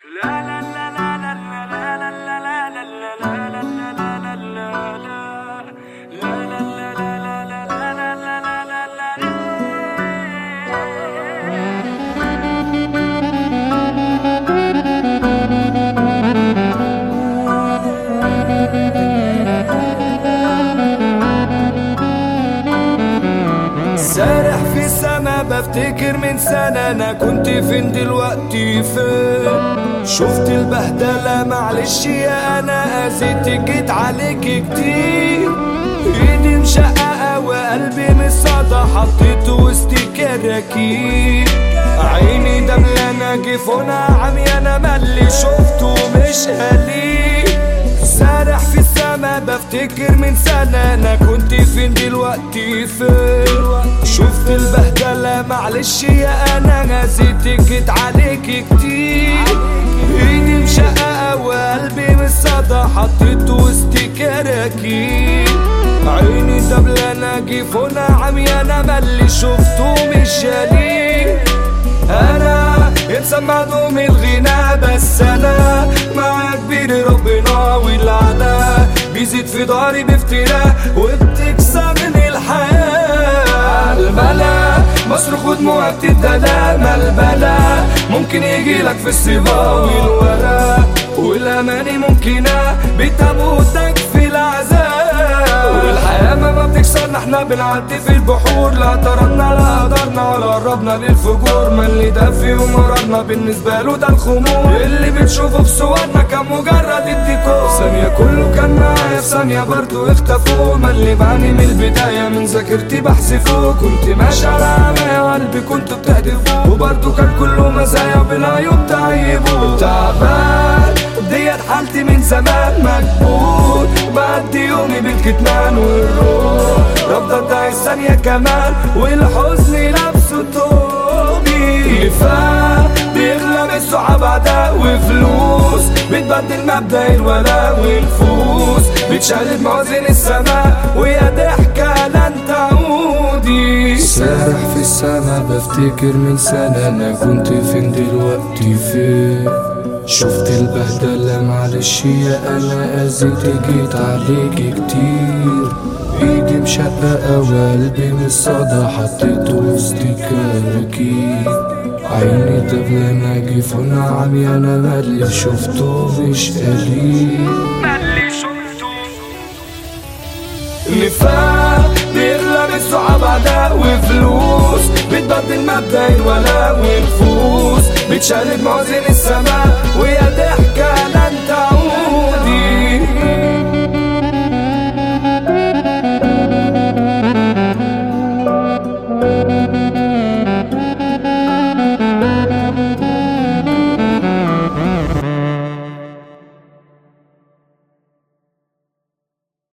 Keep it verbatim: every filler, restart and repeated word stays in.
سارح في السما بفتكر من سنة أنا كنت فين دلوقتي فين. شفت البهدلة معلش يا أنا أذيتك جيت عليك كتير. إيدي مشققة وقلبي من الصدى حطيته وسط كراكيب. عيني دبلانة جفونها عميانة مالي شفته مش قليل. سارح في السما بفتكر من سنة أنا كنت فين دلوقتي فين. شفت البهدلة معلش يا أنا نسيتك جيت عليك كتير. إيدي مشققة وقلبي من الصدى حطيته وسط كراكيب. عيني دبلانة جفونها عميانة مالي شفته مش قليل. أنا إنسان معدوم الغنى بس أنا مع كبير ربنا والعلا بيزيد في ضهري بافتراء وبتكسرني الحياة. الملا مصر خد دموعك تدلى ملبلة ممكن يجيلك في الصبا والورا والأماني ممكنة بتموتك في العذاب. والحياة ما بتكسرنا احنا بنعدي في البحور. لا طردنا لا قدرنا ولا قربنا للفجور. ما اللي دافي ومرضنا بالنسبة له ده الخمور. اللي بتشوفه في صورنا كان مجرد الديكور. ثانية كله كان معايا في ثانية برضه اختفوا. ما اللي بعاني من البداية من ذاكرتي بحذفوه. كنت ماشي على عمايا وقلبي كنت بتهدفوه. وبرضه كان كله مزايا وبالعيوب تعيبوه. تعبان ديت حالتي من زمان مكبوت. بعدي يومي بالكتمان والروح رافضة تعيش ثانية كمان. والحزن لابسه توبي لفاه بيغلى من الصحاب عداء وفلوس. بتبدل مبدأ الولاء والفوز. بتشقلب موازين السماء ويا ضحكة لن تعودي. سارح في السما بفتكر من سنة أنا كنت فين دلوقتي فين. شفت البهدلة معلش يا أنا أذيتك جيت عليك كتير. إيدي مشققة وقلبي من الصدى حطيته وسط كراكيب. عيني دبلانة جفونها عميانة مالي شفته مش قليل. مالي شفته نفاق بيغلى من الصحاب عداء وفلوس. بتبدل مبدأ الولاء والفوز. بتشقلب موازين السماء